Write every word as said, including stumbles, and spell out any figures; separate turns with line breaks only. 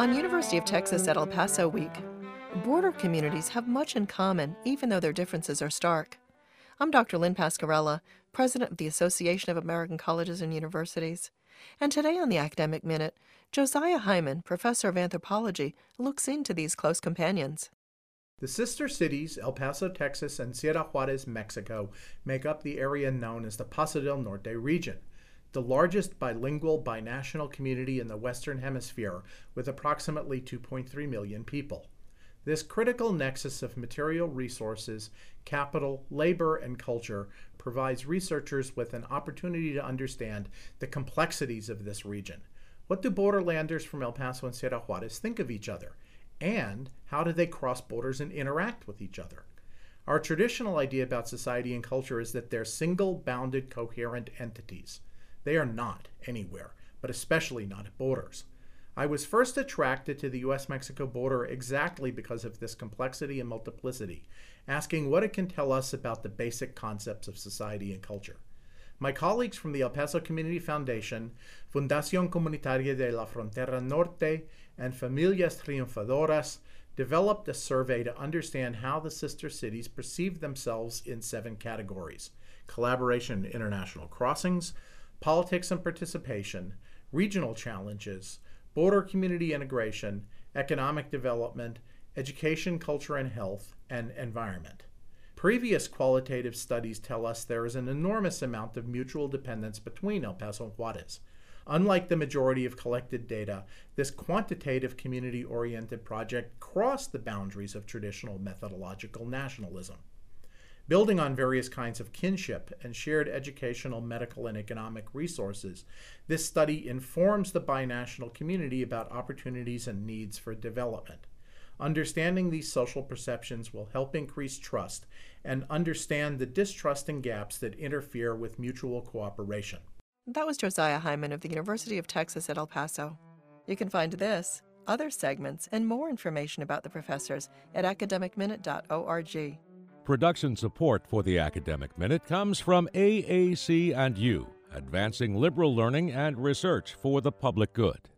On University of Texas at El Paso Week, border communities have much in common, even though their differences are stark. I'm Doctor Lynn Pascarella, president of the Association of American Colleges and Universities. And today on the Academic Minute, Josiah Hyman, professor of anthropology, looks into these close companions.
The sister cities, El Paso, Texas, and Sierra Juarez, Mexico, make up the area known as the Paso del Norte region, the largest bilingual binational community in the Western Hemisphere, with approximately two point three million people. This critical nexus of material resources, capital, labor, and culture provides researchers with an opportunity to understand the complexities of this region. What do borderlanders from El Paso and Sierra Juarez think of each other? And how do they cross borders and interact with each other? Our traditional idea about society and culture is that they're single-bounded, coherent entities. They are not anywhere, but especially not at borders. I was first attracted to the U S Mexico border exactly because of this complexity and multiplicity, asking what it can tell us about the basic concepts of society and culture. My colleagues from the El Paso Community Foundation, Fundación Comunitaria de la Frontera Norte, and Familias Triunfadoras developed a survey to understand how the sister cities perceive themselves in seven categories: collaboration and international crossings, politics and participation, regional challenges, border community integration, economic development, education, culture and health, and environment. Previous qualitative studies tell us there is an enormous amount of mutual dependence between El Paso and Juarez. Unlike the majority of collected data, this quantitative community-oriented project crossed the boundaries of traditional methodological nationalism. Building on various kinds of kinship and shared educational, medical, and economic resources, this study informs the binational community about opportunities and needs for development. Understanding these social perceptions will help increase trust and understand the distrust and gaps that interfere with mutual cooperation.
That was Josiah Hyman of the University of Texas at El Paso. You can find this, other segments, and more information about the professors at academic minute dot org.
Production support for the Academic Minute comes from A A C and U, advancing liberal learning and research for the public good.